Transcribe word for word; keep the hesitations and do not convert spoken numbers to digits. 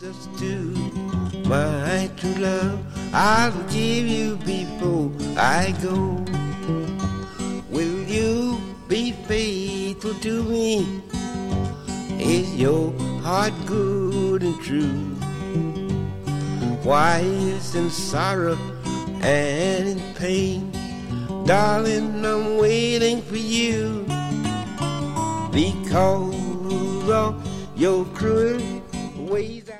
us two. My true love, I'll give you before I go. Will you be faithful to me? Is your heart good and true? Why is in sorrow and in pain, darling, I'm waiting for you. Because of your cruel ways.